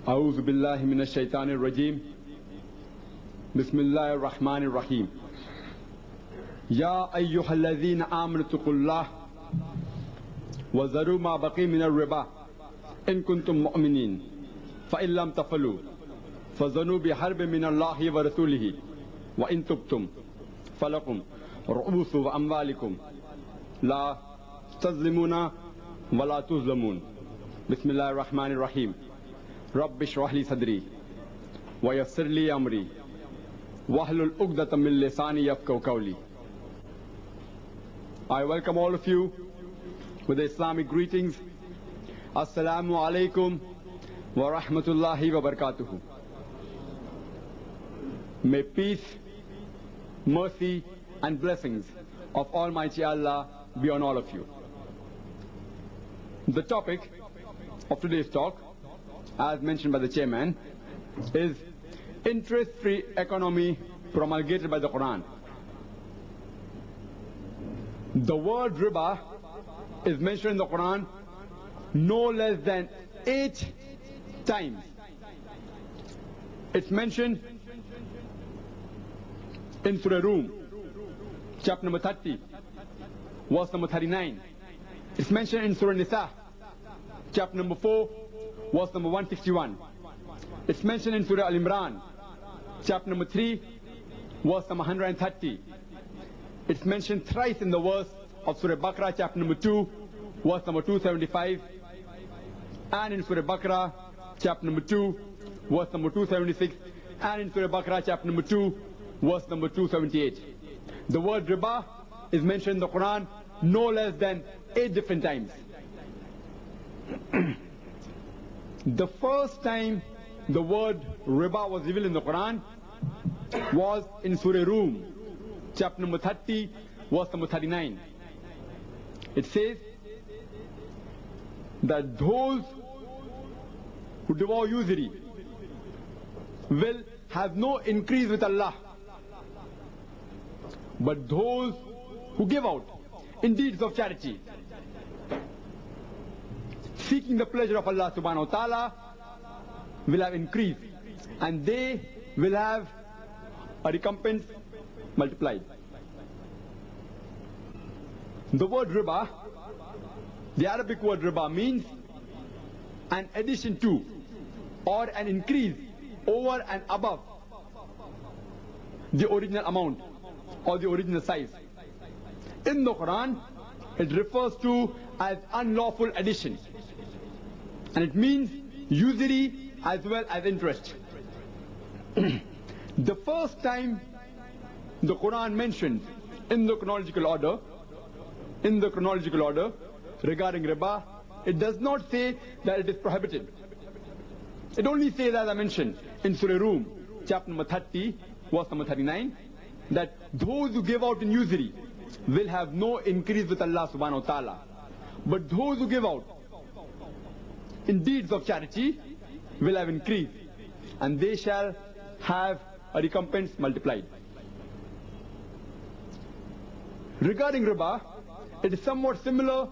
أعوذ بالله من الشيطان الرجيم بسم الله الرحمن الرحيم يا أيها الذين آمنوا اتقوا الله وذروا ما بقي من الربا إن كنتم مؤمنين فإن لم تفعلوا فذنوا بحرب من الله ورسوله وإن تبتم فلكم رؤوس أموالكم لا تظلمون ولا تظلمون بسم الله الرحمن الرحيم رب اشرح لي صدري ويسر لي أمري واحلل عقدة من لساني يفقهوا قولي. I welcome all of you with the Islamic greetings. Assalamu alaikum wa rahmatullahi wa barakatuhu. May peace, mercy and blessings of Almighty Allah be on all of you. The topic of today's talk, as mentioned by the chairman, is interest-free economy promulgated by the Quran. The word riba is mentioned in the Quran no less than 8 times. It's mentioned in Surah Rum, chapter number 30, verse number 39. It's mentioned in Surah Nisa, chapter number 4, verse number 161. It's mentioned in Surah Al-Imran, chapter number 3, verse number 130. It's mentioned thrice in the verse of Surah Baqarah, chapter number 2, verse number 275. And in Surah Baqarah, chapter number 2, verse number 276. And in Surah Baqarah, chapter number 2, verse number 278. The word riba is mentioned in the Quran no less than 8 different times. The first time the word riba was revealed in the Quran was in Surah Rum, chapter number 30, verse number 39. It says that those who devour usury will have no increase with Allah, but those who give out in deeds of charity, seeking the pleasure of Allah subhanahu wa ta'ala, will have increase, and they will have a recompense multiplied. The word riba, the Arabic word riba, means an addition to or an increase over and above the original amount or the original size. In the Quran, it refers to as unlawful addition, and it means usury as well as interest. The first time the Quran mentions in the chronological order regarding riba, it does not say that it is prohibited. It only says, as I mentioned, in Surah Rum, chapter number 30, verse number 39, that those who give out in usury will have no increase with Allah subhanahu wa ta'ala, but those who give out in deeds of charity will have increase, and they shall have a recompense multiplied. Regarding riba, it is somewhat similar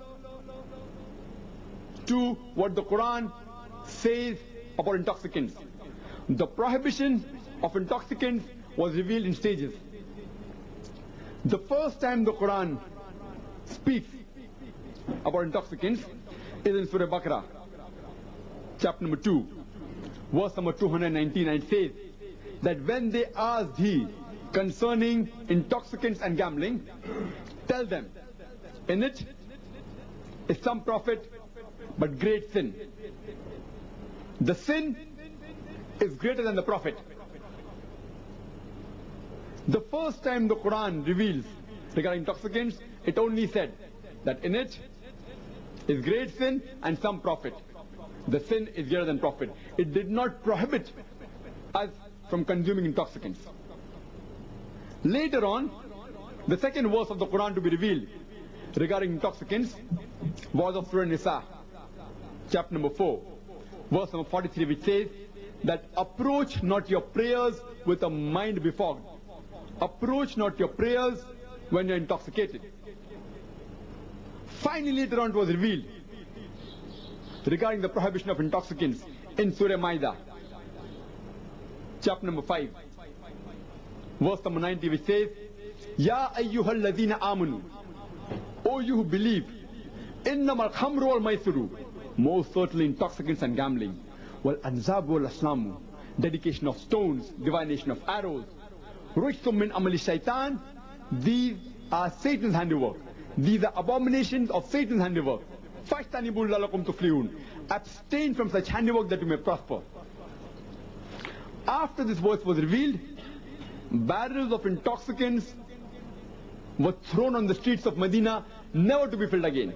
to what the Quran says about intoxicants. The prohibition of intoxicants was revealed in stages. The first time the Quran speaks about intoxicants is in Surah Baqarah, chapter number 2, verse number 219, and it says that when they ask thee concerning intoxicants and gambling, tell them, in it is some profit but great sin. The sin is greater than the profit. The first time the Quran reveals regarding intoxicants, it only said that in it is great sin and some profit. The sin is greater than profit. It did not prohibit us from consuming intoxicants. Later on, the second verse of the Quran to be revealed regarding intoxicants was of Surah Nisa, chapter number 4, verse number 43, which says that approach not your prayers with a mind befogged. Approach not your prayers when you're intoxicated. Finally, later on it was revealed regarding the prohibition of intoxicants in Surah Maida, chapter number 5, verse number 90, which says, Ya ayyuhal ladhina amanu, O you who believe, innamal khamru wal maisiru, most certainly intoxicants and gambling, wal anzabu wal aslamu, dedication of stones, divination of arrows, rijsum min amali shaitan, these are Satan's handiwork. These are abominations of Satan's handiwork. Fajtanibul lalakum tuflihun. Abstain from such handiwork that you may prosper. After this verse was revealed, barrels of intoxicants were thrown on the streets of Medina, never to be filled again.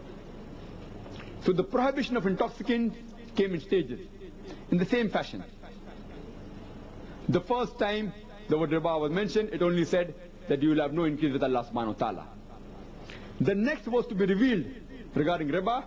So the prohibition of intoxicants came in stages, in the same fashion. The first time the word riba was mentioned, it only said that you will have no increase with Allah subhanahu wa ta'ala. The next was to be revealed regarding riba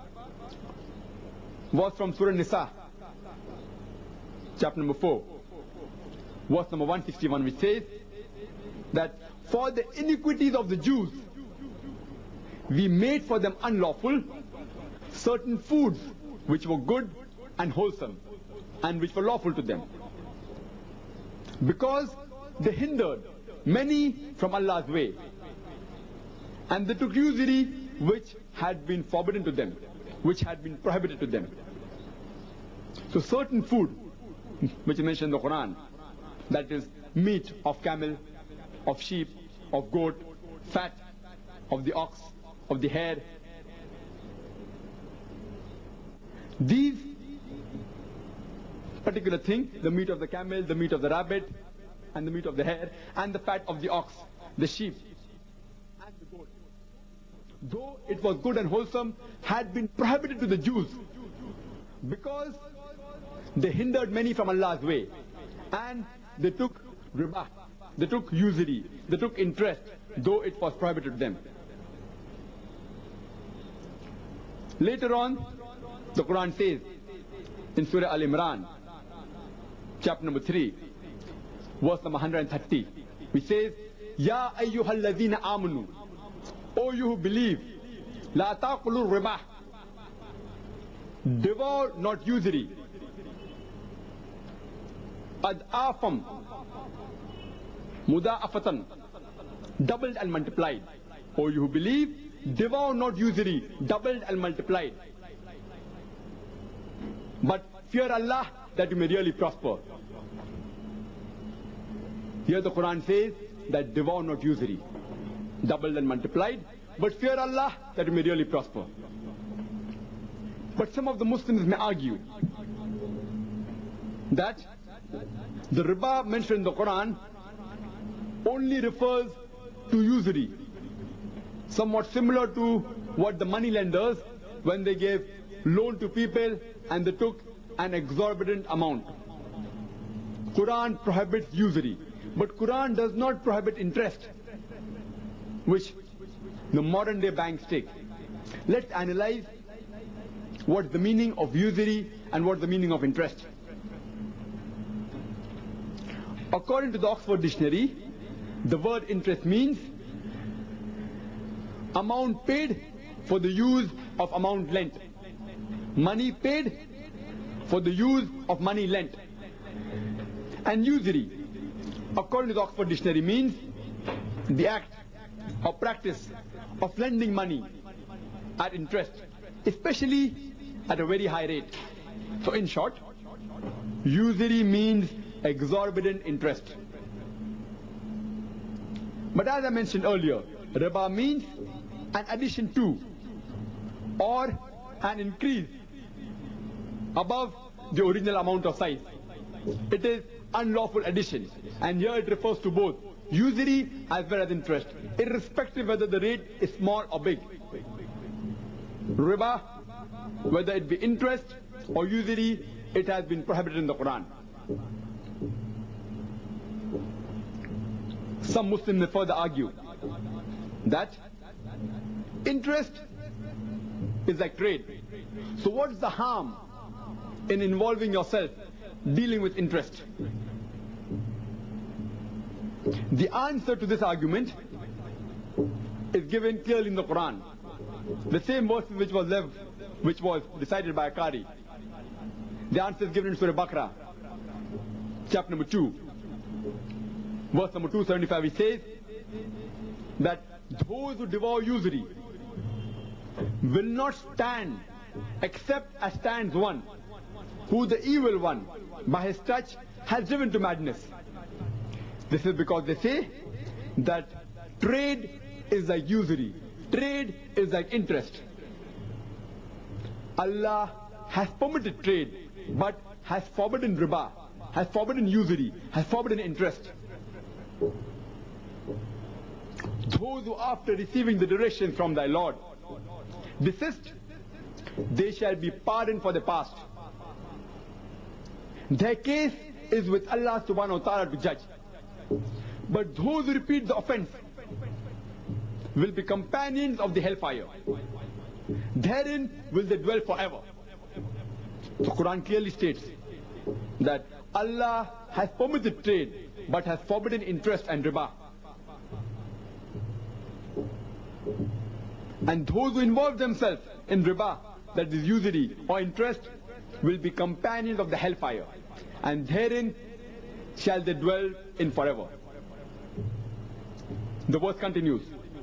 was from Surah Nisa, chapter number 4, verse number 161, which says that for the iniquities of the Jews, we made for them unlawful certain foods which were good and wholesome and which were lawful to them, because they hindered many from Allah's way, and they took usury which had been forbidden to them, which had been prohibited to them. So certain food which is mentioned in the Quran, that is meat of camel, of sheep, of goat, fat of the ox, of the hare, these particular things, the meat of the camel, the meat of the rabbit, and the meat of the hare, and the fat of the ox, the sheep, and the goat, though it was good and wholesome, had been prohibited to the Jews, because they hindered many from Allah's way, and they took riba, they took usury, they took interest, though it was prohibited to them. Later on, the Quran says in Surah Al-Imran, chapter number 3, verse number 130, which says, Ya ayyuhal ladhina amanu, O you who believe, la taqulu riba, devour not usury, ad'afam, muda'afatan, doubled and multiplied. O you who believe, devour not usury, doubled and multiplied, but fear Allah that you may really prosper. Here the Quran says that devour not usury, doubled and multiplied, but fear Allah that you may really prosper. But some of the Muslims may argue that the riba mentioned in the Quran only refers to usury, somewhat similar to what the money lenders, when they gave loan to people and they took an exorbitant amount. Quran prohibits usury, but Quran does not prohibit interest, which the modern day banks take. Let's analyze what's the meaning of usury and what's the meaning of interest. According to the Oxford Dictionary, the word interest means amount paid for the use of amount lent, money paid for the use of money lent. And usury, according to the Oxford Dictionary, means the act or practice of lending money at interest, especially at a very high rate. So in short, usury means exorbitant interest. But as I mentioned earlier, riba means an addition to or an increase above the original amount of size. It is unlawful addition, and here it refers to both usury as well as interest, irrespective whether the rate is small or big. Riba, whether it be interest or usury, it has been prohibited in the Quran. Some Muslims may further argue that interest is like trade. So what's the harm in involving yourself dealing with interest? The answer to this argument is given clearly in the Quran. The same verse which was which was decided by a Qari? The answer is given in Surah Baqarah, chapter number 2, verse number 275. It says that those who devour usury will not stand except as stands one who the evil one by his touch has driven to madness. This is because they say that trade is like usury, trade is like interest. Allah has permitted trade, but has forbidden riba, has forbidden usury, has forbidden interest. Those who after receiving the direction from thy Lord desist, they shall be pardoned for the past. Their case is with Allah subhanahu wa ta'ala to judge. But those who repeat the offense will be companions of the hellfire. Therein will they dwell forever. The Quran clearly states that Allah has permitted trade, but has forbidden interest and riba. And those who involve themselves in riba, that is usury or interest, will be companions of the hellfire, and therein shall they dwell in forever. The verse continues.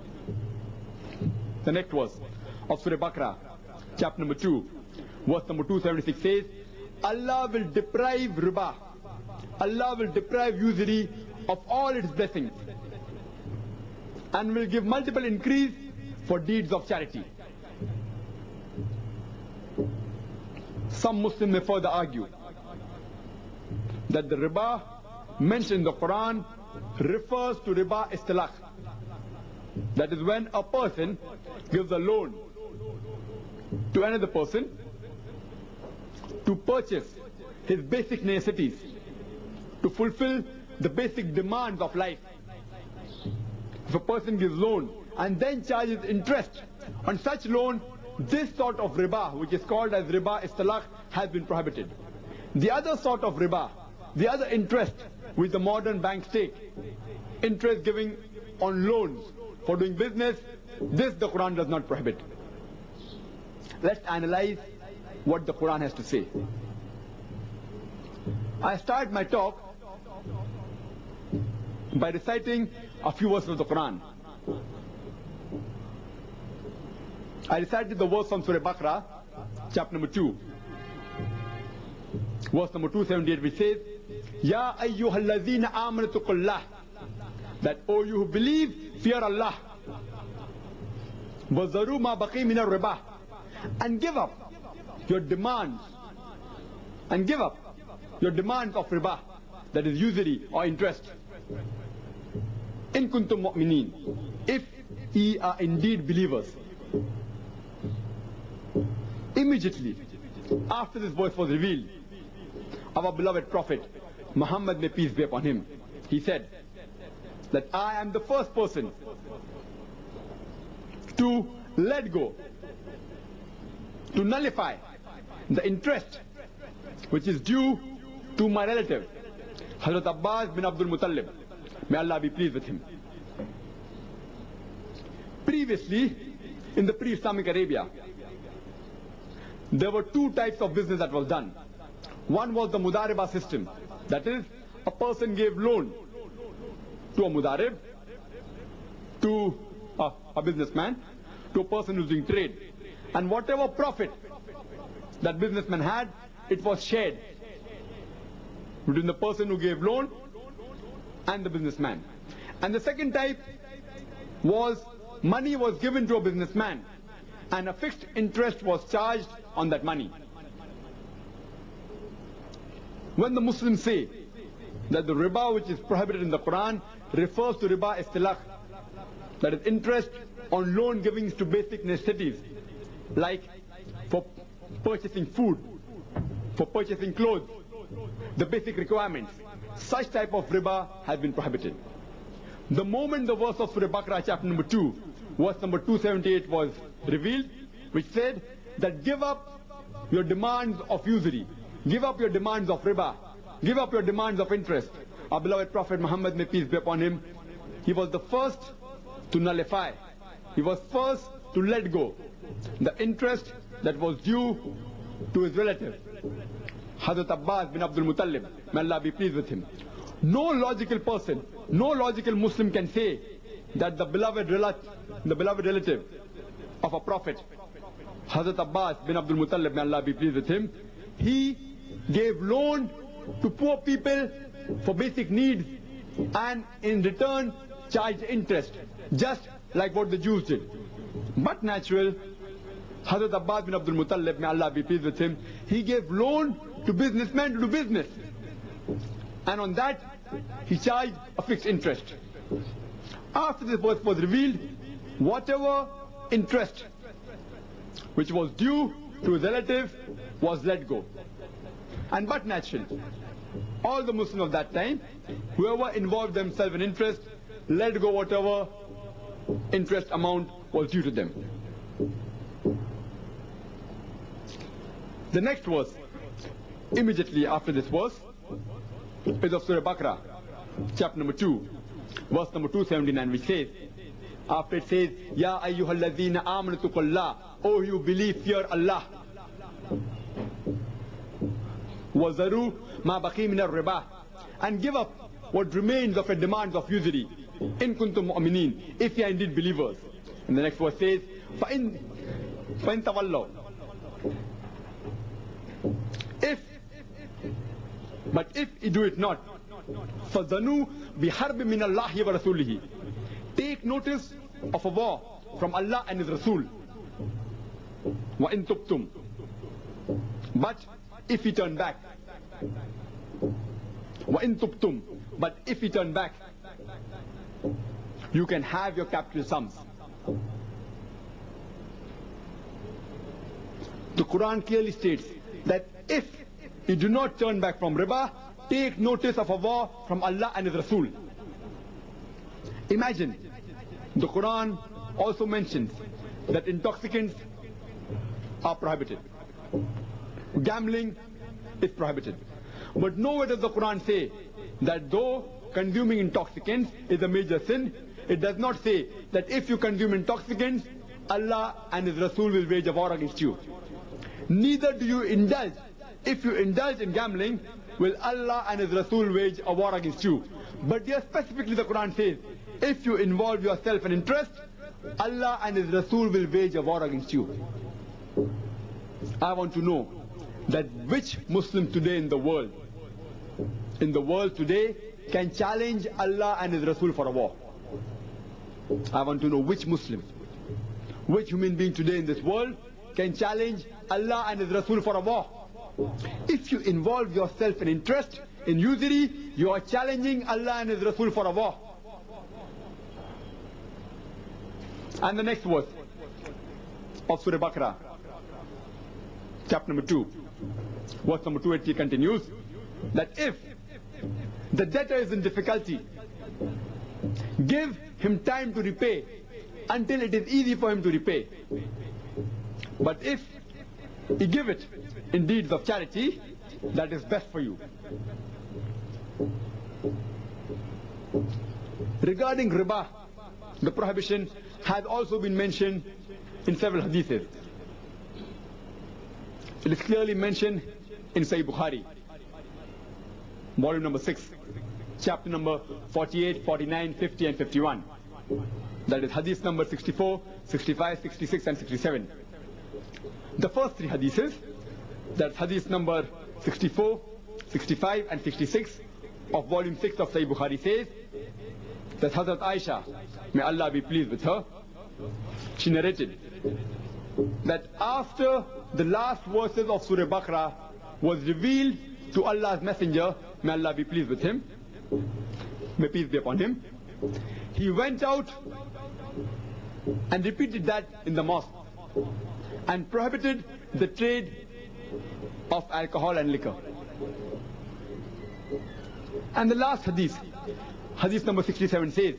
The next verse of Surah Baqarah, chapter number 2, verse number 276 says, Allah will deprive riba, Allah will deprive usury of all its blessings, and will give multiple increase for deeds of charity. Some Muslims may further argue that the riba mentioned in the Quran refers to riba istilaq. That is when a person gives a loan to another person to purchase his basic necessities, to fulfill the basic demands of life. If a person gives loan and then charges interest on such loan, this sort of riba, which is called as riba istilaq, has been prohibited. The other sort of riba, the other interest, which the modern banks take, interest giving on loans for doing business, this the Quran does not prohibit. Let's analyze what the Quran has to say. I start my talk by reciting a few verses of the Quran. I recited the verse from Surah Baqarah, chapter number 2, verse number 278, which says, Ya ayyuhalladhina amanu tuqullah, that O you who believe, fear Allah. Wazaru ma baqi min ar-riba, and give up your demands, and give up your demands of riba, that is usury or interest. In kuntum mu'minin, if ye are indeed believers. Immediately after this verse was revealed, our beloved Prophet Muhammad, may peace be upon him, he said that I am the first person to let go, to nullify the interest which is due to my relative Hazrat Abbas bin Abdul Muttalib, may Allah be pleased with him. Previously, in the pre-Islamic Arabia, there were two types of business that was done. One was the Mudaribah system, that is, a person gave loan to a Mudarib, to a businessman, to a person who's doing trade, and whatever profit that businessman had, it was shared between the person who gave loan and the businessman. And the second type was money was given to a businessman and a fixed interest was charged on that money. When the Muslims say that the riba which is prohibited in the Quran refers to riba istilaq, that is interest on loan givings to basic necessities, like for purchasing food, for purchasing clothes, the basic requirements, such type of riba has been prohibited. The moment the verse of Surah Baqarah chapter number 2, verse number 278 was revealed, which said that give up your demands of usury, give up your demands of riba, give up your demands of interest. Our beloved Prophet Muhammad, may peace be upon him, he was the first to nullify, he was first to let go the interest that was due to his relative, Hazrat Abbas bin Abdul Muttalib, may Allah be pleased with him. No logical person, no logical Muslim can say that the beloved relative of a prophet, Hazrat Abbas bin Abdul Muttalib, may Allah be pleased with him, he gave loan to poor people for basic needs and in return charged interest, just like what the Jews did. But natural, Hazrat Abbas bin Abdul Muttalib, may Allah be pleased with him, he gave loan to businessmen to do business. And on that, he charged a fixed interest. After this verse was revealed, whatever interest which was due to his relative was let go. And but natural, all the Muslims of that time, whoever involved themselves in interest, let go whatever interest amount was due to them. The next verse, immediately after this verse, is of Surah Baqarah, chapter number 2, verse number 279, which says, after it says, Ya ayyuhalladhina amanu tuqullah, oh you believe, fear Allah. Wazaru ma baqi min ar-riba, and give up what remains of a demands of usury. In kuntum mu'minin, if you are indeed believers. And the next verse says, فَإِن تَوَلَّوْا, but if you do it not, فَذَنُوا بِحَرْبٍ مِّنَ اللَّهِ وَرَسُولِهِ, take notice of a war from Allah and His Rasul. وَإِن تُبْتُمْ, but if you turn back, وَإِن تُبْتُمْ, but if you turn back, you can have your capital sums. The Quran clearly states that if you do not turn back from riba, take notice of a war from Allah and His Rasul. Imagine, the Quran also mentions that intoxicants are prohibited. Gambling is prohibited. But nowhere does the Quran say that though consuming intoxicants is a major sin, it does not say that if you consume intoxicants, Allah and His Rasul will wage a war against you. Neither do you indulge. If you indulge in gambling, will Allah and His Rasul wage a war against you. But here specifically the Quran says, if you involve yourself in interest, Allah and His Rasul will wage a war against you. I want to know that which Muslim today in the world today, can challenge Allah and His Rasul for a war. I want to know which Muslim, which human being today in this world can challenge Allah and His Rasul for a war. If you involve yourself in interest, in usury, you are challenging Allah and His Rasul for a war. And the next verse of Surah Baqarah, chapter number 2, verse number 280 continues, that if the debtor is in difficulty, give him time to repay until it is easy for him to repay. But if you give it in deeds of charity, that is best for you. Regarding riba, the prohibition has also been mentioned in several hadiths. It is clearly mentioned in Sahih Bukhari, volume number 6, chapter number 48, 49, 50 and 51. That is hadith number 64, 65, 66 and 67. The first three hadiths, that's hadith number 64, 65 and 66 of volume 6 of Sahih Bukhari, says that Hazrat Aisha, may Allah be pleased with her, she narrated that after the last verses of Surah Baqarah was revealed to Allah's Messenger, may Allah be pleased with him, may peace be upon him, he went out and repeated that in the mosque and prohibited the trade of alcohol and liquor. And the last hadith, hadith number 67, says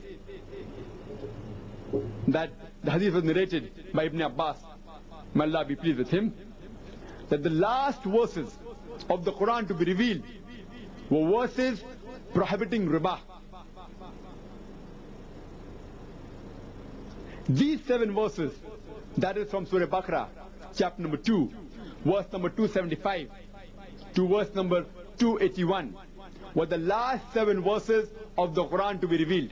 that the hadith was narrated by Ibn Abbas, may Allah be pleased with him, that the last verses of the Quran to be revealed were verses prohibiting riba. These 7 verses, that is from Surah Baqarah, chapter number 2, verse number 275 to verse number 281 were the last 7 verses of the Quran to be revealed.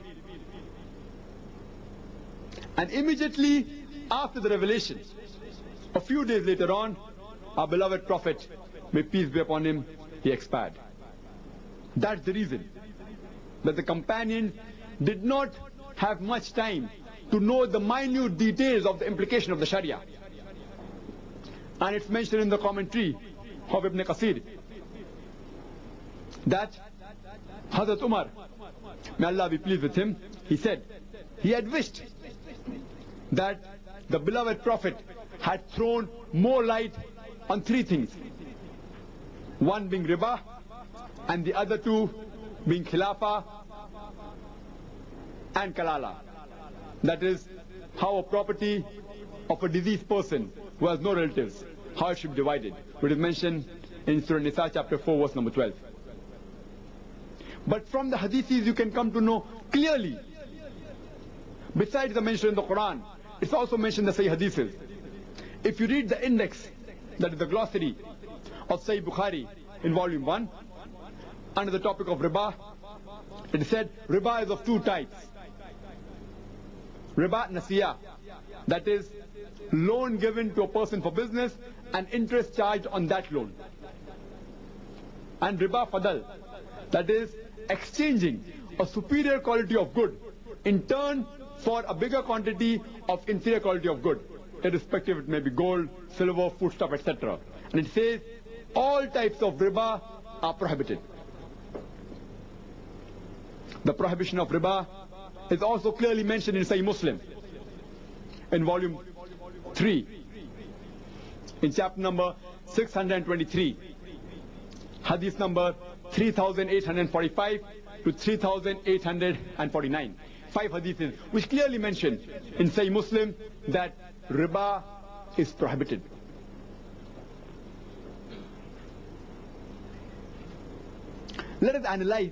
And immediately after the revelation, a few days later on, our beloved Prophet, may peace be upon him, he expired. That's the reason that the companions did not have much time to know the minute details of the implication of the Sharia. And it's mentioned in the commentary of Ibn Qasir that Hazrat Umar, may Allah be pleased with him, he said he had wished that the beloved Prophet had thrown more light on 3 things. One being riba, and the other 2 being khilafah and kalala. That is, how a property of a deceased person who has no relatives, how it should be divided. It is mentioned in Surah Nisa chapter 4 verse number 12. But from the hadiths you can come to know clearly, besides the mention in the Quran, it's also mentioned in the Sahih hadiths. If you read the index, that is the glossary of Sahih Bukhari in volume 1, under the topic of riba, it said riba is of 2 types. Riba nasiya, that is loan given to a person for business and interest charged on that loan. And riba fadal, that is exchanging a superior quality of good in turn for a bigger quantity of inferior quality of good, irrespective it may be gold, silver, foodstuff, etc. And it says all types of riba are prohibited. The prohibition of riba is also clearly mentioned in Sahih Muslim in volume 3 in chapter number 623, hadith number 3845 to 3849. 5 hadiths which clearly mention in Sahih Muslim that riba is prohibited. Let us analyze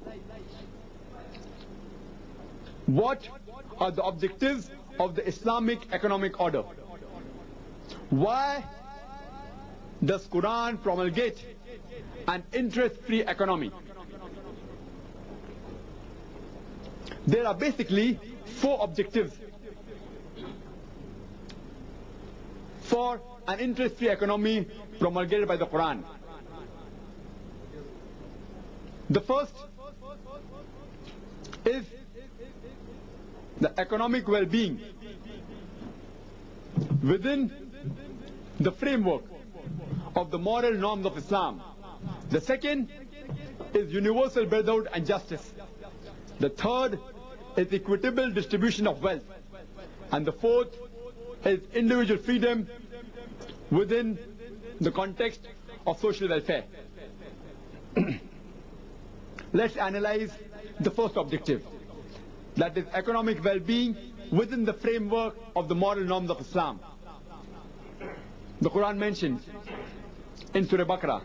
what are the objectives of the Islamic economic order. Why does Quran promulgate an interest-free economy? There are basically 4 objectives for an interest-free economy promulgated by the Quran. The first is the economic well-being within the framework of the moral norms of Islam. The second is universal brotherhood and justice. The third is equitable distribution of wealth. And the fourth is individual freedom within the context of social welfare. Let's analyze the first objective, that is economic well-being within the framework of the moral norms of Islam. The Quran mentions in Surah Baqarah,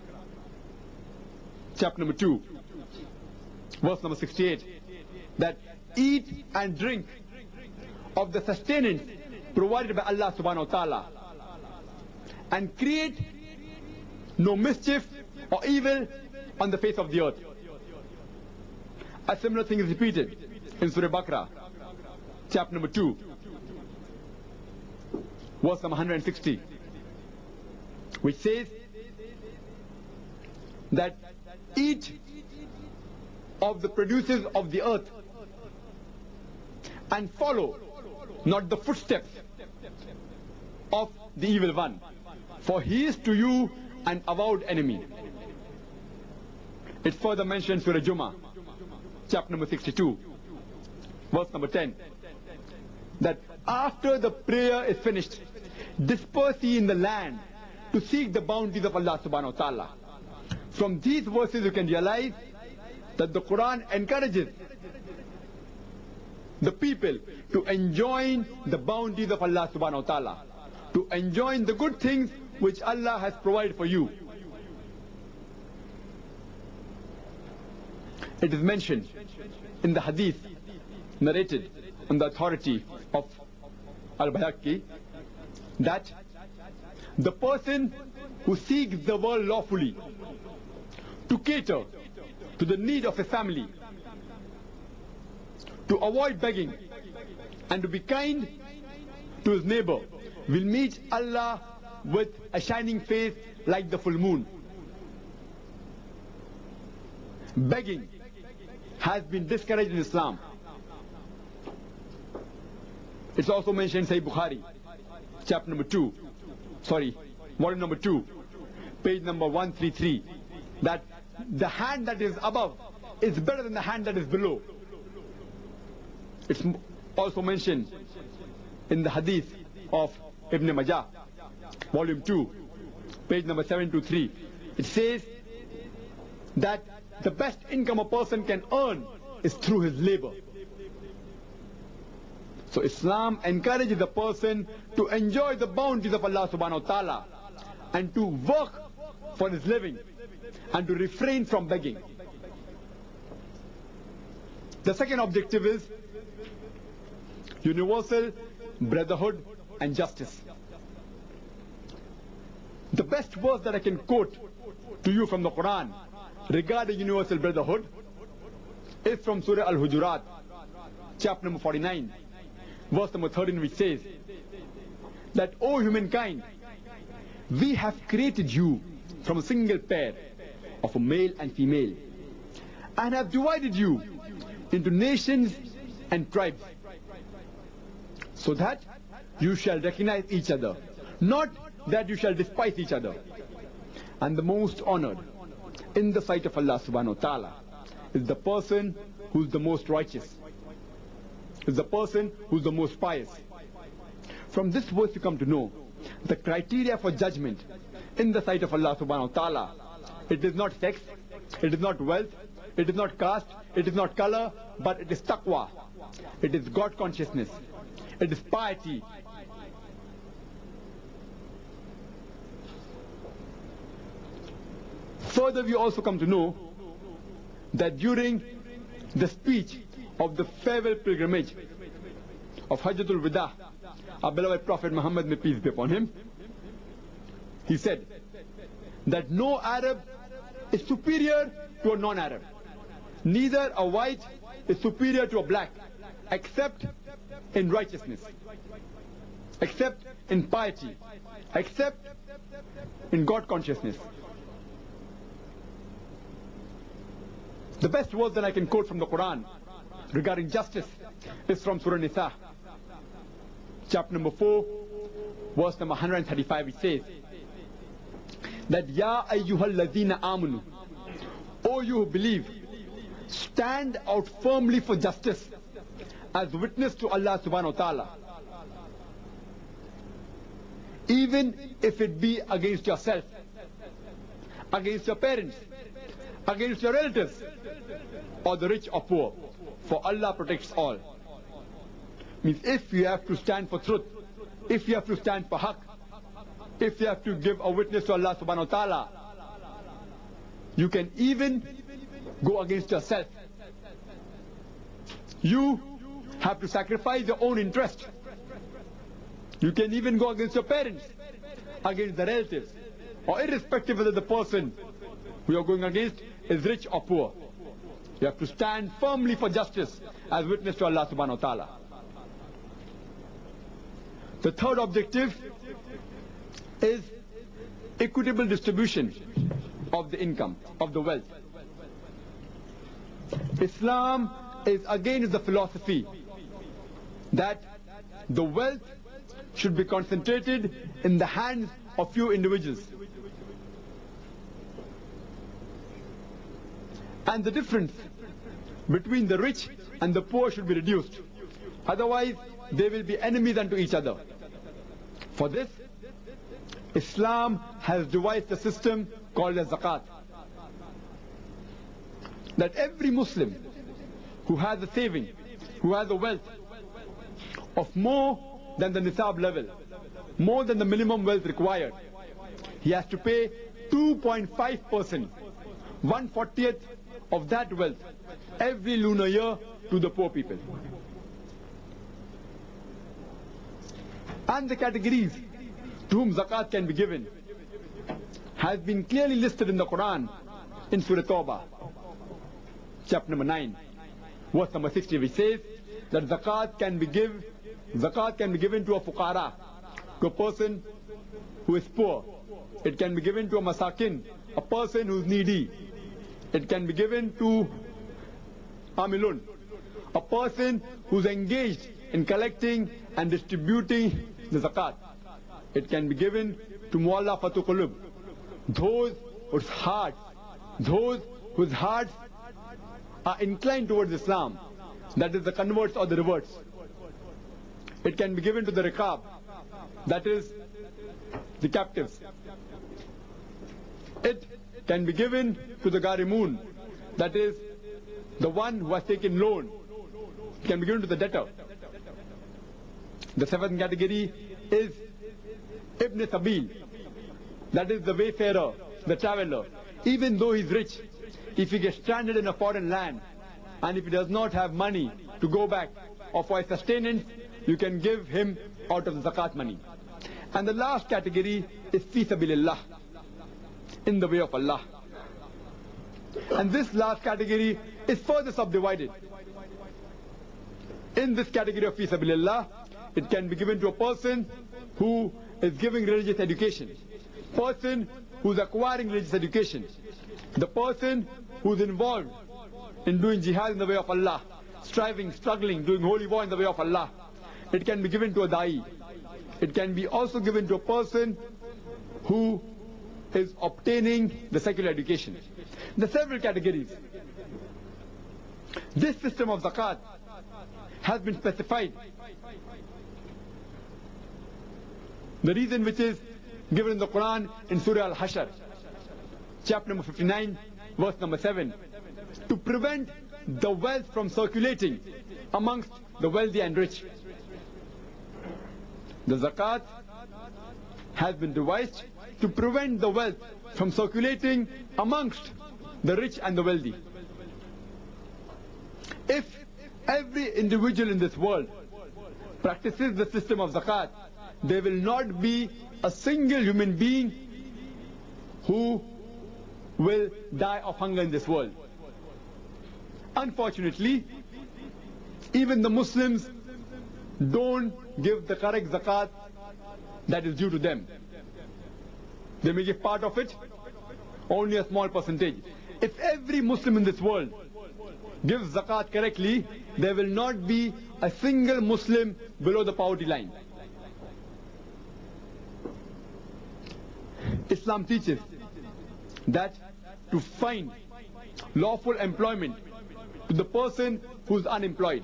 chapter number 2, verse number 68, that eat and drink of the sustenance provided by Allah subhanahu wa ta'ala and create no mischief or evil on the face of the earth. A similar thing is repeated in Surah Baqarah, chapter number 2, verse number 160, which says that eat of the produces of the earth and follow not the footsteps of the evil one, for he is to you an avowed enemy. It further mentions Surah Jummah, chapter number 62, verse number 10, that after the prayer is finished, disperse ye in the land to seek the bounties of Allah subhanahu wa ta'ala. From these verses you can realize that the Quran encourages the people to enjoy the bounties of Allah subhanahu wa ta'ala, to enjoy the good things which Allah has provided for you. It is mentioned in the hadith narrated on the authority of Al-Bayhaqi that The person who seeks the world lawfully to cater to the need of his family, to avoid begging, and to be kind to his neighbor will meet Allah with a shining face like the full moon. Begging has been discouraged in Islam. It's also mentioned in Sahih Bukhari, volume number 2, page number 133, that the hand that is above is better than the hand that is below. It's also mentioned in the hadith of Ibn Majah, volume 2, page number 723. It says that the best income a person can earn is through his labor. So Islam encourages a person to enjoy the bounties of Allah subhanahu wa ta'ala and to work for his living and to refrain from begging. The second objective is universal brotherhood and justice. The best verse that I can quote to you from the Quran regarding universal brotherhood is from Surah Al-Hujurat, chapter number 49, verse number 13, which says that, O humankind, we have created you from a single pair of a male and female and have divided you into nations and tribes so that you shall recognize each other, not that you shall despise each other. And the most honored in the sight of Allah subhanahu wa ta'ala is the person who is the most righteous, is the person who is the most pious. From this verse you come to know the criteria for judgment in the sight of Allah subhanahu wa ta'ala. It is not sex, it is not wealth, it is not caste, it is not color, but it is taqwa. It is God consciousness. It is piety. Further, we also come to know that during the speech of the farewell pilgrimage of Hajjatul Wida, our beloved Prophet Muhammad, may peace be upon him, he said that no Arab is superior to a non-Arab. Neither a white is superior to a black, except in righteousness, except in piety, except in God consciousness. The best words that I can quote from the Quran regarding justice is from Surah Nisa, chapter number 4, verse number 135, which says that, Ya ayyuhal ladhina amanu, O you who believe, stand out firmly for justice as witness to Allah subhanahu wa ta'ala, even if it be against yourself, against your parents, against your relatives, or the rich or poor, for Allah protects all. Means if you have to stand for truth, if you have to stand for haqq, if you have to give a witness to Allah subhanahu wa ta'ala, you can even go against yourself. You have to sacrifice your own interest. You can even go against your parents, against the relatives, or irrespective whether the person who you are going against is rich or poor. You have to stand firmly for justice as witness to Allah subhanahu wa ta'ala. The third objective is equitable distribution of the income, of the wealth. Islam is against the philosophy that the wealth should be concentrated in the hands of few individuals. And the difference between the rich and the poor should be reduced. Otherwise, they will be enemies unto each other. For this, Islam has devised a system called as zakat. That every Muslim who has a saving, who has a wealth of more than the nisab level, more than the minimum wealth required, he has to pay 2.5%, 1/40th of that wealth every lunar year to the poor people. And the categories to whom zakat can be given has been clearly listed in the Quran in Surah Tawbah, chapter number 9, verse number 60, which says that zakat can be given to a fuqara, to a person who is poor. It can be given to a masakin, a person who is needy. It can be given to amilun, a person who is engaged in collecting and distributing the zakat. It can be given to mu'allafatu qulub, those whose hearts are inclined towards Islam, that is the converts or the reverts. It can be given to the riqab, that is the captives. It can be given to the gharimun, that is the one who has taken loan. It can be given to the debtor. The seventh category is Ibn Sabil, that is the wayfarer, the traveler. Even though he is rich, if he gets stranded in a foreign land and if he does not have money to go back or for his sustenance, you can give him out of the zakat money. And the last category is fi sabilillah, in the way of Allah. And this last category is further subdivided. In this category of fi sabilillah, it can be given to a person who is giving religious education, person who is acquiring religious education, the person who is involved in doing jihad in the way of Allah, striving, struggling, doing holy war in the way of Allah. It can be given to a da'i. It can be also given to a person who is obtaining the secular education. The several categories. This system of zakat has been specified. The reason which is given in the Quran in Surah Al-Hashr, chapter number 59, verse number 7, to prevent the wealth from circulating amongst the wealthy and rich. The zakat has been devised to prevent the wealth from circulating amongst the rich and the wealthy. If every individual in this world practices the system of zakat, there will not be a single human being who will die of hunger in this world. Unfortunately, even the Muslims don't give the correct zakat that is due to them. They may give part of it, only a small percentage. If every Muslim in this world gives zakat correctly, there will not be a single Muslim below the poverty line. Islam teaches that to find lawful employment to the person who is unemployed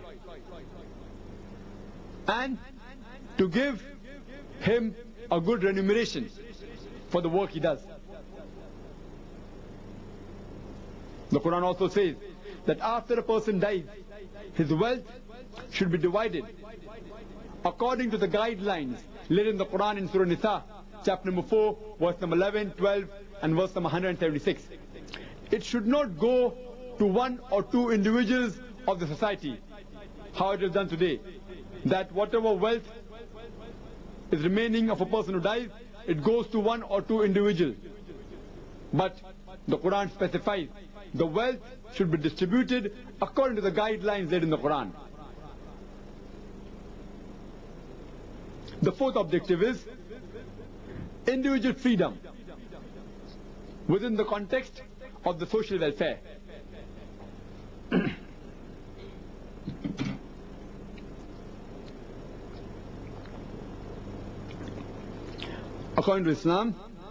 and to give him a good remuneration for the work he does. The Quran also says that after a person dies, his wealth should be divided according to the guidelines laid in the Quran in Surah Nisa, chapter number 4, verse number 11, 12 and verse number 176. It should not go to one or two individuals of the society, how it is done today, that whatever wealth is remaining of a person who dies, it goes to one or two individuals. But the Quran specifies the wealth should be distributed according to the guidelines laid in the Quran. The fourth objective is individual freedom within the context of the social welfare. According to Islam,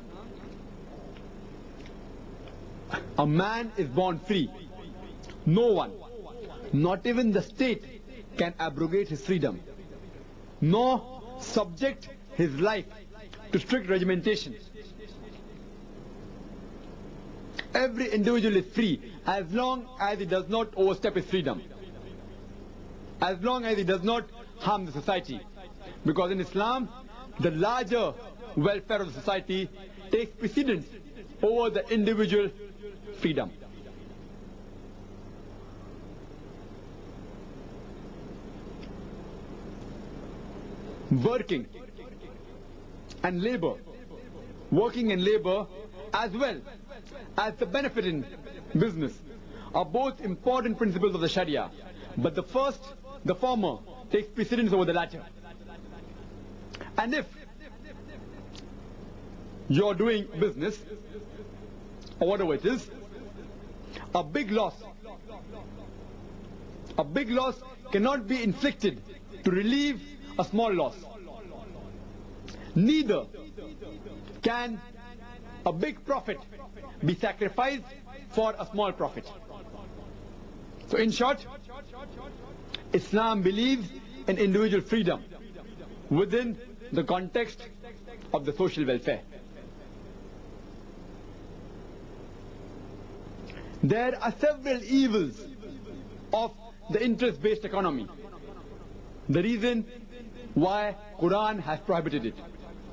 a man is born free. No one, not even the state, can abrogate his freedom, nor subject his life to strict regimentation. Every individual is free as long as he does not overstep his freedom, as long as he does not harm the society. Because in Islam, the larger welfare of the society takes precedence over the individual freedom. Working and labor, working and labor, as well as the benefit in business, are both important principles of the Sharia. But the former, takes precedence over the latter. And if you're doing business, or whatever it is, a big loss cannot be inflicted to relieve a small loss. Neither can a big profit be sacrificed for a small profit. So in short, Islam believes in individual freedom within the context of the social welfare. There are several evils of the interest-based economy. The reason why Quran has prohibited it.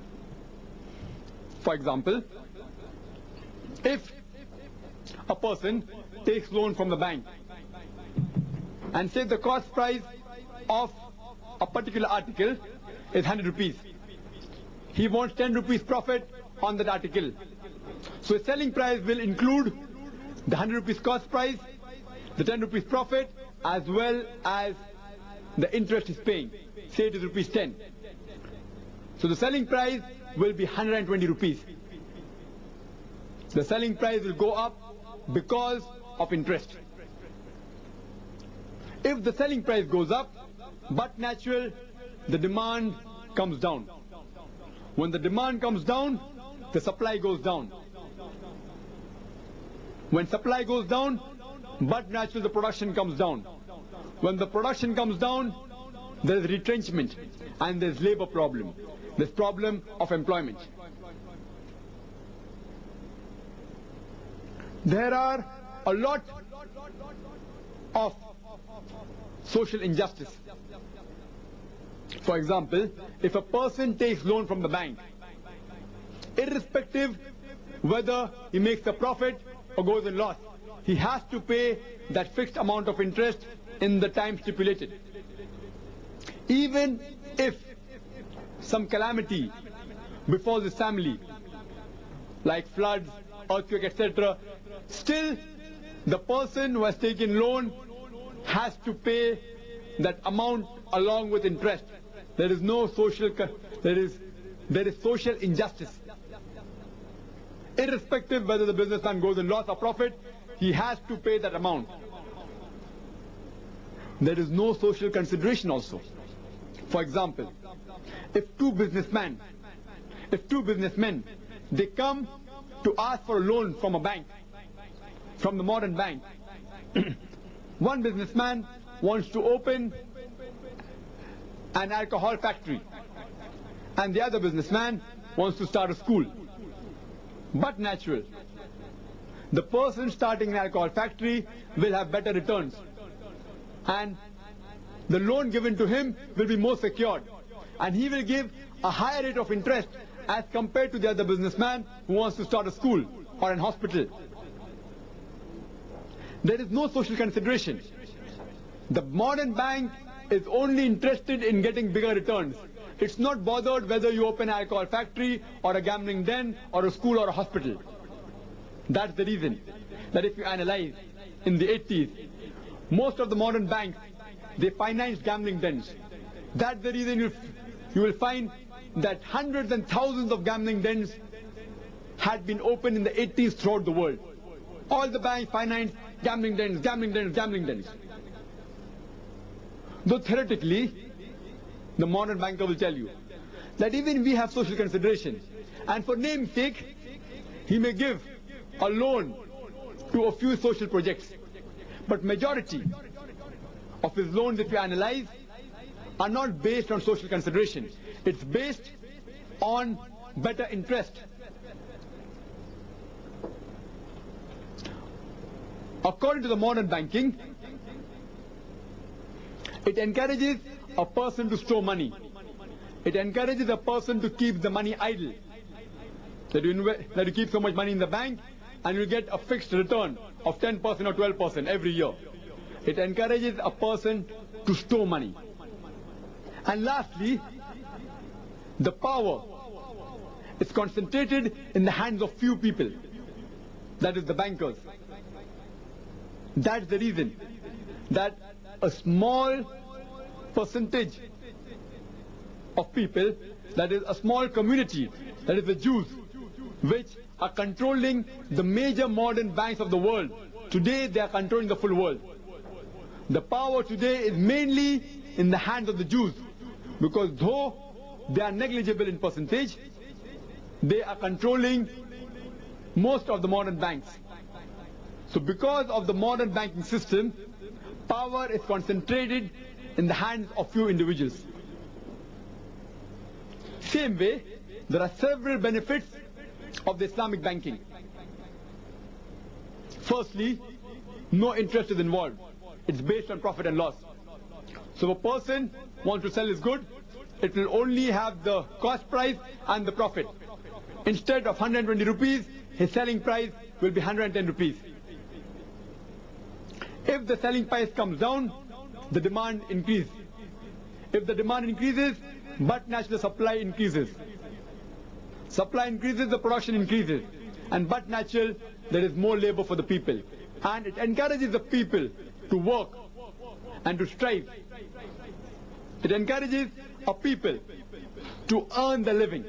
For example, if a person takes loan from the bank and say the cost price of a particular article is 100 rupees. He wants 10 rupees profit on that article. So his selling price will include the 100 rupees cost price, the 10 rupees profit, as well as the interest he's paying. Say it is rupees 10. So the selling price will be 120 rupees. The selling price will go up because of interest. If the selling price goes up, but natural, the demand comes down. When the demand comes down, the supply goes down. When supply goes down, but natural, the production comes down. When the production comes down, there is retrenchment and there is labor problem. There's problem of employment. There are a lot of social injustice. For example, if a person takes loan from the bank, irrespective whether he makes a profit or goes in loss, he has to pay that fixed amount of interest in the time stipulated. Even if some calamity befalls his family, like floods, earthquake, etc., still the person who has taken loan has to pay that amount along with interest. There is no social, there is social injustice. Irrespective whether the businessman goes in loss or profit, he has to pay that amount. There is no social consideration also. For example, if two businessmen, they come to ask for a loan from a bank, from the modern bank. One businessman wants to open an alcohol factory, and the other businessman wants to start a school. But natural, the person starting an alcohol factory will have better returns, and the loan given to him will be more secured, and he will give a higher rate of interest as compared to the other businessman who wants to start a school or an hospital. There is no social consideration. The modern bank is only interested in getting bigger returns. It's not bothered whether you open an alcohol factory or a gambling den or a school or a hospital. That's the reason that if you analyze in the 80s, most of the modern banks, they financed gambling dens. That's the reason you will find that hundreds and thousands of gambling dens had been opened in the 80s throughout the world. All the banks financed gambling dens. Though theoretically, the modern banker will tell you that even we have social consideration, and for name's sake, he may give a loan to a few social projects. But majority of his loans, if you analyze, are not based on social consideration. It's based on better interest. According to the modern banking, it encourages a person to store money. It encourages a person to keep the money idle. That you keep so much money in the bank and you get a fixed return of 10% or 12% every year. It encourages a person to store money. And lastly, the power is concentrated in the hands of few people, that is the bankers. That's the reason that a small percentage of people, that is a small community, that is the Jews, which are controlling the major modern banks of the world. Today they are controlling the full world. The power today is mainly in the hands of the Jews, because though they are negligible in percentage, they are controlling most of the modern banks. So because of the modern banking system, power is concentrated in the hands of few individuals. Same way, there are several benefits of the Islamic banking. Firstly, no interest is involved. It's based on profit and loss. So if a person wants to sell his good, it will only have the cost price and the profit. Instead of 120 rupees, his selling price will be 110 rupees. If the selling price comes down, the demand increases. If the demand increases, but natural supply increases. Supply increases, the production increases. And but natural, there is more labor for the people. And it encourages the people to work and to strive. It encourages a people to earn the living.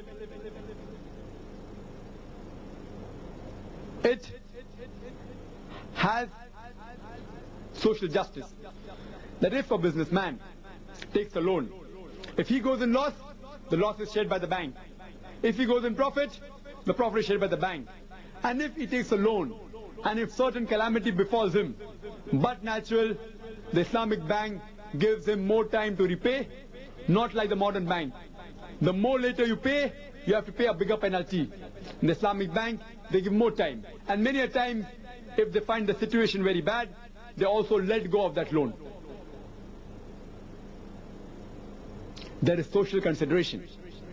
It has social justice. That if a businessman takes a loan, if he goes in loss, the loss is shared by the bank. If he goes in profit, the profit is shared by the bank. And if he takes a loan, and if certain calamity befalls him, but natural, the Islamic bank gives him more time to repay, not like the modern bank. The more later you pay, you have to pay a bigger penalty. In the Islamic bank, they give more time. And many a time, if they find the situation very bad, they also let go of that loan. There is social consideration.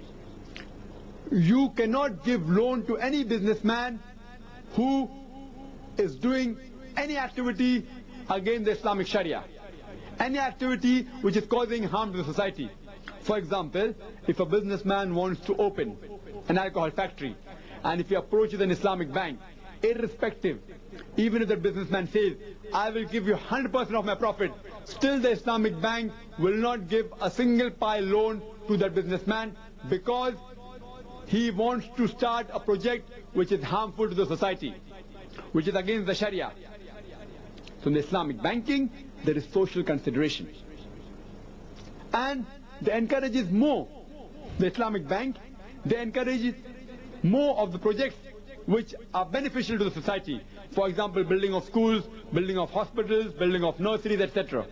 You cannot give loan to any businessman who is doing any activity against the Islamic Sharia. Any activity which is causing harm to the society. For example, if a businessman wants to open an alcohol factory, and if he approaches an Islamic bank, irrespective, even if the businessman says, I will give you 100% of my profit, still the Islamic bank will not give a single pie loan to that businessman, because he wants to start a project which is harmful to the society, which is against the Sharia. So in the Islamic banking, there is social consideration. And they encourages more. The Islamic bank, they encourages more of the projects which are beneficial to the society. For example, building of schools, building of hospitals, building of nurseries, etc.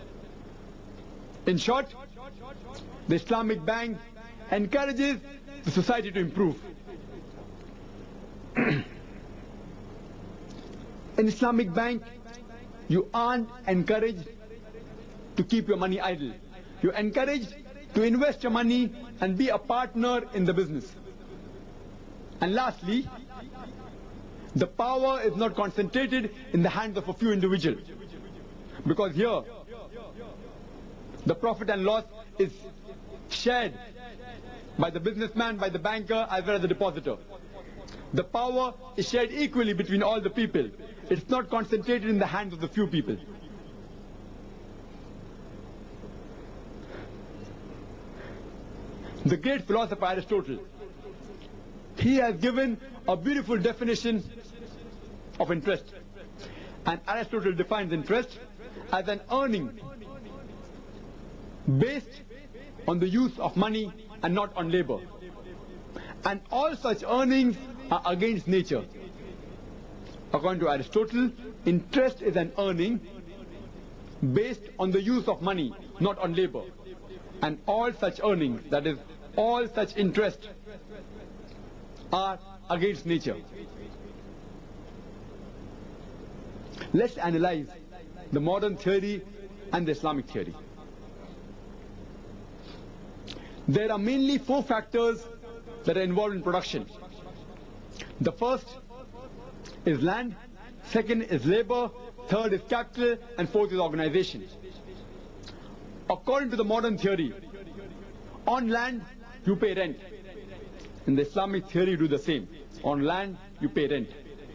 In short, the Islamic bank encourages the society to improve. In Islamic bank, you aren't encouraged to keep your money idle. You're encouraged to invest your money and be a partner in the business. And lastly, the power is not concentrated in the hands of a few individuals. Because here, the profit and loss is shared by the businessman, by the banker, as well as the depositor. The power is shared equally between all the people. It's not concentrated in the hands of the few people. The great philosopher Aristotle, he has given a beautiful definition of interest. And Aristotle defines interest as an earning based on the use of money and not on labor. And all such earnings are against nature. According to Aristotle, interest is an earning based on the use of money, not on labor. And all such earnings, that is, all such interest, are against nature. Let's analyze the modern theory and the Islamic theory. There are mainly four factors that are involved in production. The first is land, second is labor, third is capital, and fourth is organization. According to the modern theory, on land you pay rent, In the Islamic theory, you do the same. On land, you pay rent.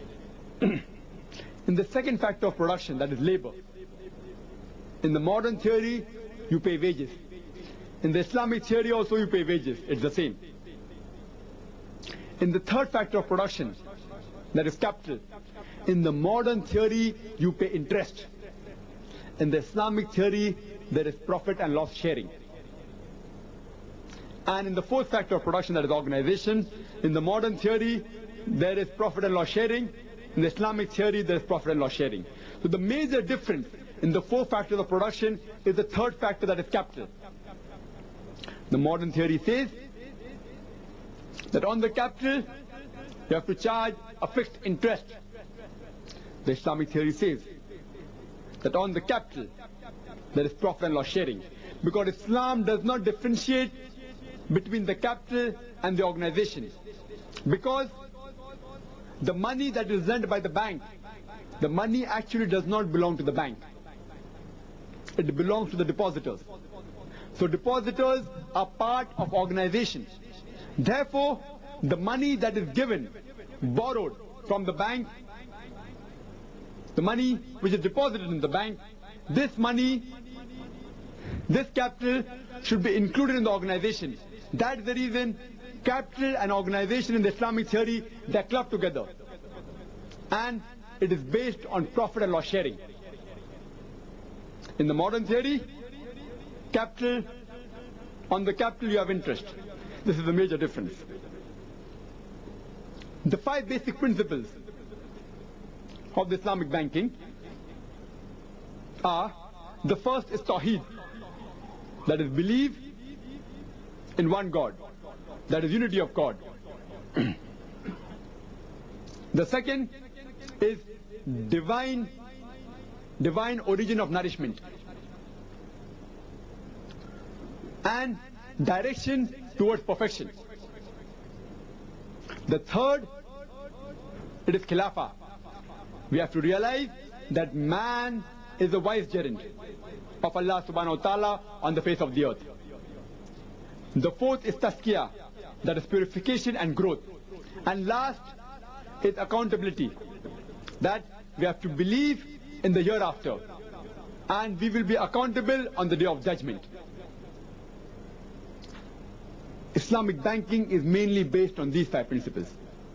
In the second factor of production, that is labor, in the modern theory, you pay wages. In the Islamic theory also, you pay wages. It's the same. In the third factor of production, that is capital, in the modern theory, you pay interest. In the Islamic theory, there is profit and loss sharing. And in the fourth factor of production, that is organization, in the modern theory, there is profit and loss sharing. In the Islamic theory, there is profit and loss sharing. So the major difference in the four factors of production is the third factor, that is capital. The modern theory says that on the capital, you have to charge a fixed interest. The Islamic theory says that on the capital, there is profit and loss sharing. Because Islam does not differentiate between the capital and the organization. Because the money that is lent by the bank, the money actually does not belong to the bank. It belongs to the depositors. So depositors are part of organizations. Therefore, the money that is given, borrowed from the bank, the money which is deposited in the bank, this money, this capital should be included in the organization. That's the reason capital and organization in the Islamic theory, they are clubbed together. And it is based on profit and loss sharing. In the modern theory, capital, on the capital you have interest. This is the major difference. The 5 basic principles of the Islamic banking are, the first is Tawheed, that is believe in one God, that is unity of God. The second is divine origin of nourishment and direction towards perfection. The third, it is Khilafah. We have to realize that man is the vicegerent of Allah subhanahu wa ta'ala on the face of the earth. The fourth is Tazkiyah, that is purification and growth. And last is accountability, that we have to believe in the hereafter and we will be accountable on the day of judgment. Islamic banking is mainly based on these 5 principles.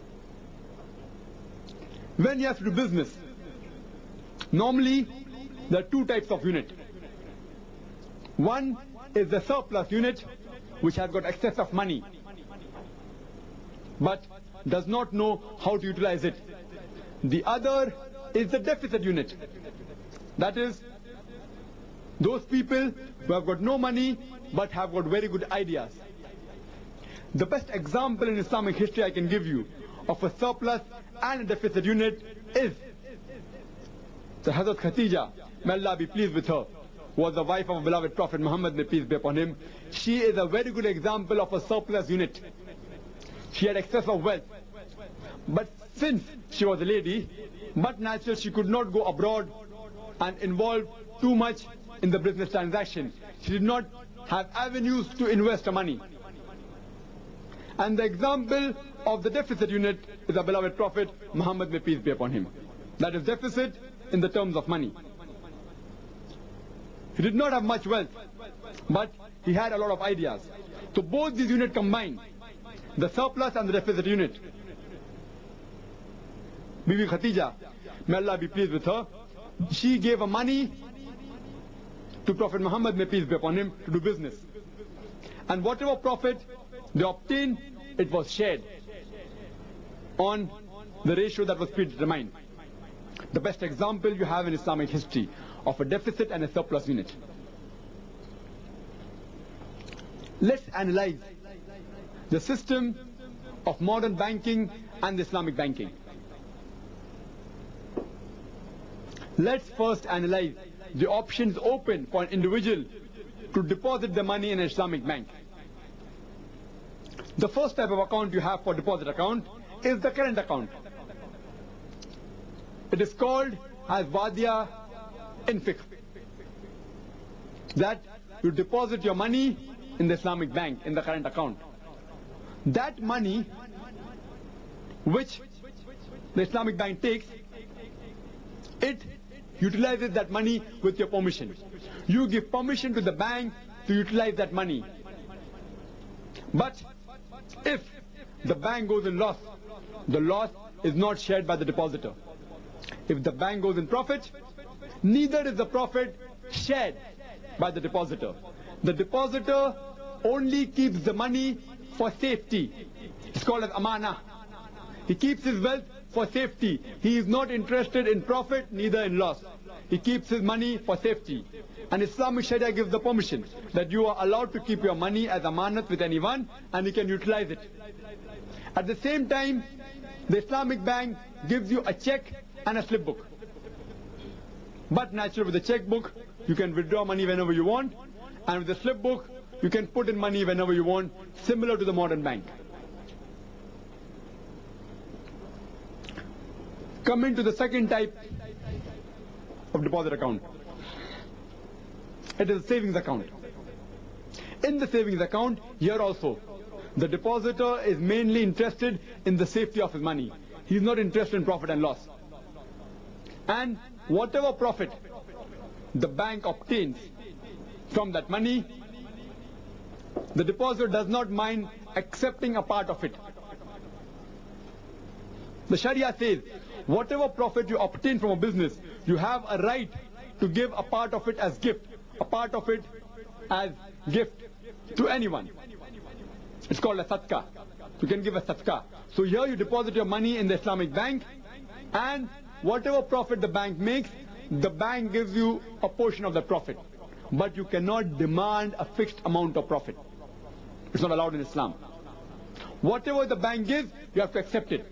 When you have to do business, normally there are 2 types of unit. One is the surplus unit, which has got excess of money but does not know how to utilize it. The other is the deficit unit. That is, those people who have got no money but have got very good ideas. The best example in Islamic history I can give you of a surplus and a deficit unit is the Hazrat Khatija, may Allah be pleased with her, was the wife of our beloved Prophet Muhammad, may peace be upon him. She is a very good example of a surplus unit. She had excess of wealth. But since she was a lady, but naturally she could not go abroad and involve too much in the business transaction. She did not have avenues to invest her money. And the example of the deficit unit is our beloved Prophet Muhammad, may peace be upon him. That is deficit in the terms of money. He did not have much wealth, but he had a lot of ideas. So both these units combined, the surplus and the deficit unit. Bibi Khatija, may Allah be pleased with her, she gave her money to Prophet Muhammad, may peace be upon him, to do business. And whatever profit they obtained, it was shared on the ratio that was predetermined. The best example you have in Islamic history of a deficit and a surplus unit. Let's analyze the system of modern banking and Islamic banking. Let's first analyze the options open for an individual to deposit the money in an Islamic bank. The first type of account you have for deposit account is the current account. It is called as Wadia Infiq. That you deposit your money in the Islamic bank, in the current account. That money which the Islamic Bank takes, it utilizes that money with your permission. You give permission to the bank to utilize that money. But if the bank goes in loss, the loss is not shared by the depositor. If the bank goes in profit, neither is the profit shared by the depositor. The depositor only keeps the money for safety. It's called as amana. He keeps his wealth for safety. He is not interested in profit, neither in loss. He keeps his money for safety. And Islamic Sharia gives the permission that you are allowed to keep your money as amanat with anyone and you can utilize it. At the same time, the Islamic Bank gives you a check and a slip book. But naturally with the checkbook, you can withdraw money whenever you want, and with the slip book, you can put in money whenever you want, similar to the modern bank. Coming to the second type of deposit account. It is a savings account. In the savings account, here also, the depositor is mainly interested in the safety of his money. He is not interested in profit and loss. And whatever profit the bank obtains from that money, the depositor does not mind accepting a part of it. The Sharia says, whatever profit you obtain from a business, you have a right to give a part of it as gift, a part of it as gift to anyone. It's called a sadaqah. You can give a sadaqah. So here you deposit your money in the Islamic Bank, and whatever profit the bank makes, the bank gives you a portion of the profit. But you cannot demand a fixed amount of profit. It's not allowed in Islam. Whatever the bank gives, you have to accept it.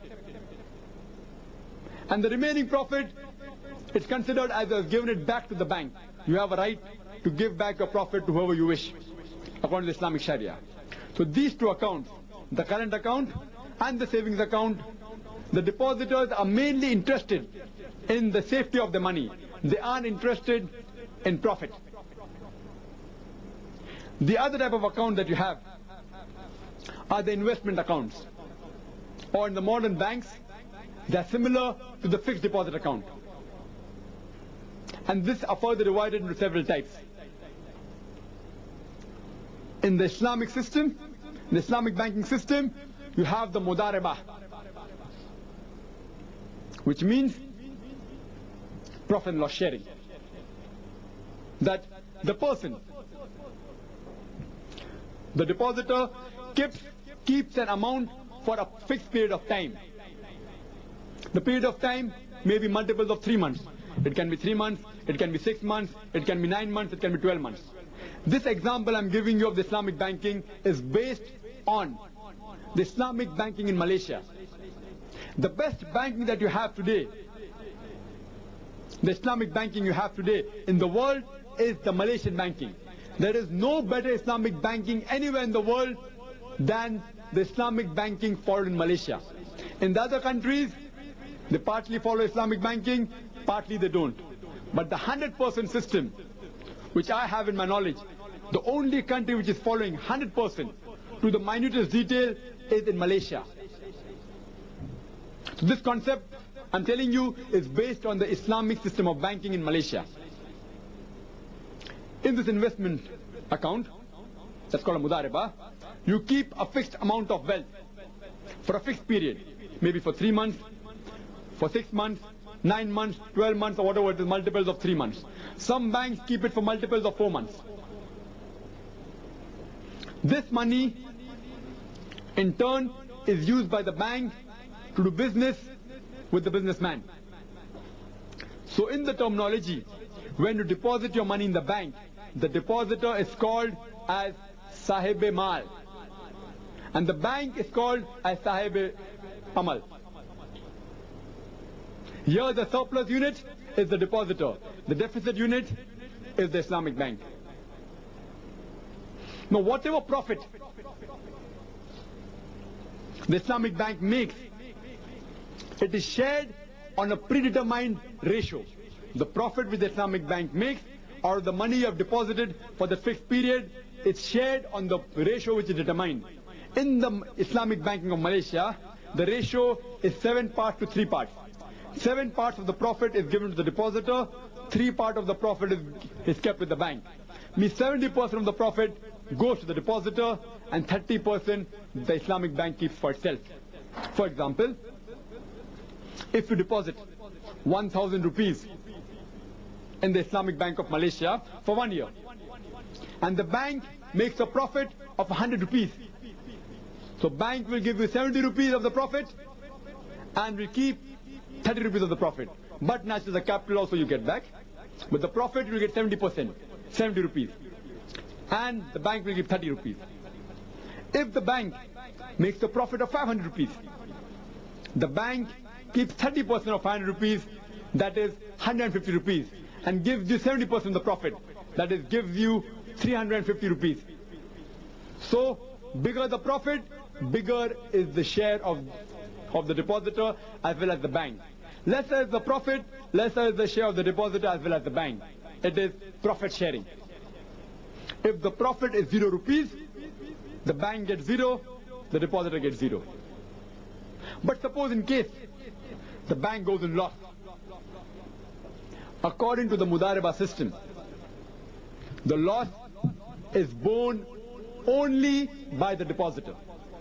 And the remaining profit, it's considered as you have given it back to the bank. You have a right to give back your profit to whoever you wish, according to Islamic Sharia. So these two accounts, the current account and the savings account, the depositors are mainly interested in the safety of the money. They aren't interested in profit. The other type of account that you have are the investment accounts. Or in the modern banks, they are similar to the fixed deposit account. And this are further divided into several types. In the Islamic system, the Islamic banking system, you have the mudaribah, which means profit and loss sharing. That the person, the depositor, keeps an amount for a fixed period of time. The period of time may be multiples of 3 months. It can be 3 months, it can be 6 months, it can be 9 months, it can be 12 months. This example I'm giving you of the Islamic banking is based on the Islamic banking in Malaysia. The best banking that you have today, the Islamic banking you have today in the world, is the Malaysian banking. There is no better Islamic banking anywhere in the world than the Islamic banking followed in Malaysia. In the other countries, they partly follow Islamic banking, partly they don't. But the 100% system, which I have in my knowledge, the only country which is following 100% to the minutest detail is in Malaysia. So this concept, I'm telling you, is based on the Islamic system of banking in Malaysia. In this investment account, that's called a mudaribah, you keep a fixed amount of wealth for a fixed period, maybe for 3 months, for 6 months, 9 months, 12 months, or whatever it is, multiples of 3 months. Some banks keep it for multiples of 4 months. This money, in turn, is used by the bank to do business with the businessman. So in the terminology, when you deposit your money in the bank, the depositor is called as Sahib-e-Mal, and the bank is called as Sahib-e-Amal. Here the surplus unit is the depositor. The deficit unit is the Islamic bank. Now whatever profit the Islamic bank makes, it is shared on a predetermined ratio. The profit which the Islamic bank makes, or the money you have deposited for the fixed period, it's shared on the ratio which is determined. In the Islamic banking of Malaysia, the ratio is 7 parts to 3 parts. 7 parts of the profit is given to the depositor, 3 parts of the profit is kept with the bank. Means 70% of the profit goes to the depositor and 30% the Islamic bank keeps for itself. For example, if you deposit 1,000 rupees in the Islamic Bank of Malaysia for 1 year, and the bank makes a profit of 100 rupees. So bank will give you 70 rupees of the profit and will keep 30 rupees of the profit. But naturally the capital also you get back. But the profit you will get 70%, 70 rupees. And the bank will give 30 rupees. If the bank makes a profit of 500 rupees, the bank keeps 30% of 500 rupees, that is 150 rupees, and gives you 70% of the profit, that is gives you 350 rupees. So bigger the profit, bigger is the share of the depositor as well as the bank. Lesser is the profit, lesser is the share of the depositor as well as the bank. It is profit sharing. If the profit is 0 rupees, the bank gets 0, the depositor gets 0. But suppose in case the bank goes in loss, according to the Mudaribah system, the loss is borne only by the depositor.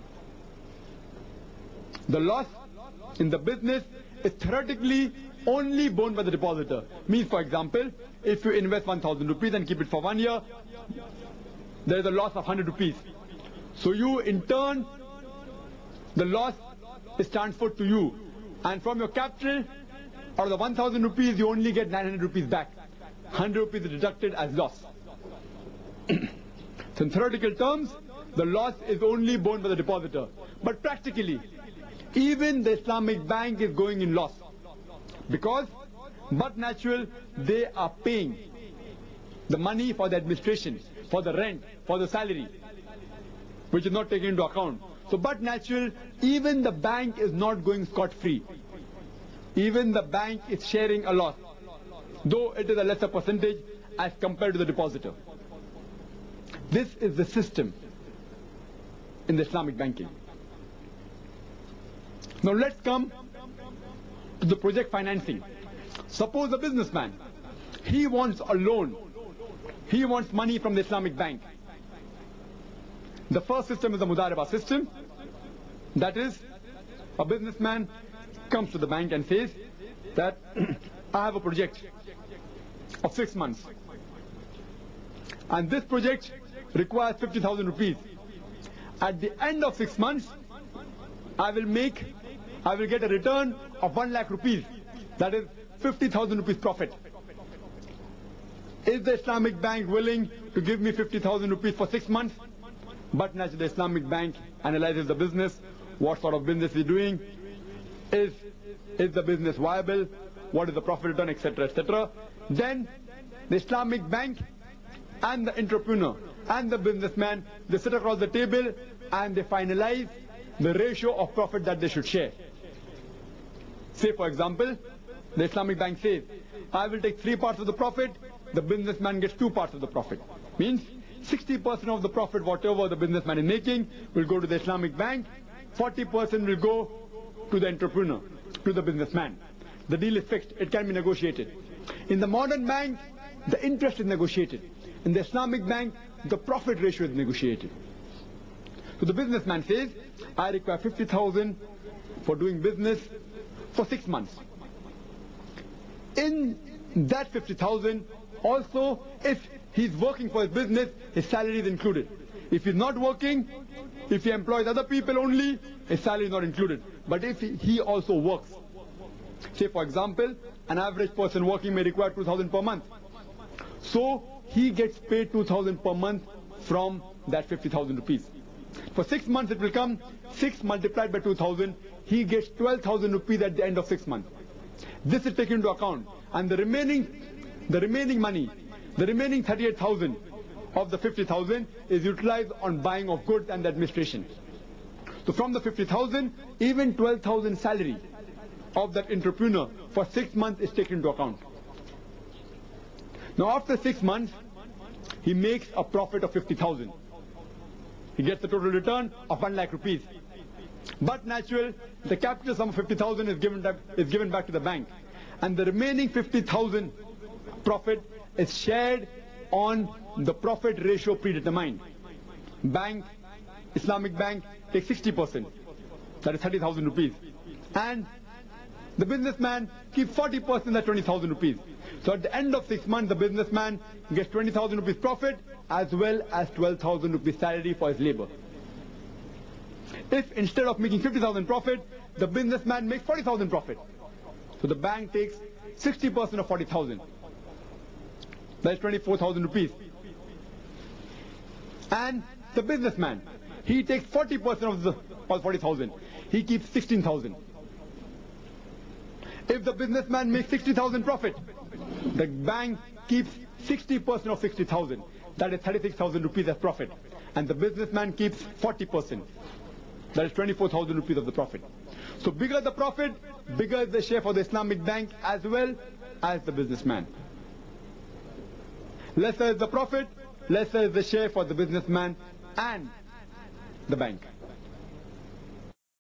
The loss in the business is theoretically only borne by the depositor. Means, for example, if you invest 1,000 rupees and keep it for 1 year, there is a loss of 100 rupees. So you, in turn, the loss is transferred to you. And from your capital, out of the 1,000 rupees, you only get 900 rupees back. 100 rupees is deducted as loss. So in theoretical terms, the loss is only borne by the depositor. But practically, even the Islamic bank is going in loss. Because, but natural, they are paying the money for the administration, for the rent, for the salary, which is not taken into account. So, but natural, even the bank is not going scot-free. Even the bank is sharing a loss, though it is a lesser percentage as compared to the depositor. This is the system in the Islamic banking. Now let's come to the project financing. Suppose a businessman, he wants a loan. He wants money from the Islamic bank. The first system is the Mudaribah system. That is, a businessman comes to the bank and says that I have a project of 6 months. And this project requires 50,000 rupees. At the end of 6 months, I will get a return of 1 lakh rupees. That is 50,000 rupees profit. Is the Islamic bank willing to give me 50,000 rupees for 6 months? But naturally the Islamic bank analyzes the business, what sort of business is doing, is the business viable, what is the profit return, etc., etc. Then the Islamic bank and the entrepreneur and the businessman, they sit across the table and they finalize the ratio of profit that they should share. Say for example, the Islamic bank says, I will take 3 parts of the profit, the businessman gets 2 parts of the profit. Means 60% of the profit, whatever the businessman is making, will go to the Islamic bank, 40% will go to the entrepreneur, to the businessman. The deal is fixed, it can be negotiated. In the modern bank, the interest is negotiated. In the Islamic bank, the profit ratio is negotiated. So the businessman says, I require 50,000 for doing business for 6 months. In that 50,000, also, if he's working for his business, his salary is included. If he's not working, if he employs other people only, his salary is not included. But if he also works, say for example, an average person working may require 2,000 per month. So he gets paid 2,000 per month from that 50,000 rupees. For 6 months it will come, 6 multiplied by 2,000, he gets 12,000 rupees at the end of 6 months. This is taken into account, and the remaining money, the remaining 38,000 of the 50,000 is utilized on buying of goods and administration. So from the 50,000, even 12,000 salary of that entrepreneur for 6 months is taken into account. Now after 6 months, he makes a profit of 50,000. He gets the total return of 1 lakh rupees. But natural, the capital sum of 50,000 is given back to the bank. And the remaining 50,000 profit is shared on the profit ratio predetermined. Bank, Islamic Bank, takes 60%. That is 30,000 rupees. And the businessman keeps 40%, that's 20,000 rupees. So at the end of 6 months, the businessman gets 20,000 rupees profit as well as 12,000 rupees salary for his labor. If instead of making 50,000 profit, the businessman makes 40,000 profit, so the bank takes 60% of 40,000. That is 24,000 rupees. And the businessman, he takes 40% of the 40,000. He keeps 16,000. If the businessman makes 60,000 profit, the bank keeps 60% of 60,000. That is 36,000 rupees as profit. And the businessman keeps 40%. That is 24,000 rupees of the profit. So bigger the profit, bigger is the share for the Islamic Bank as well as the businessman. Lesser is the profit, lesser is the share for the businessman and the bank.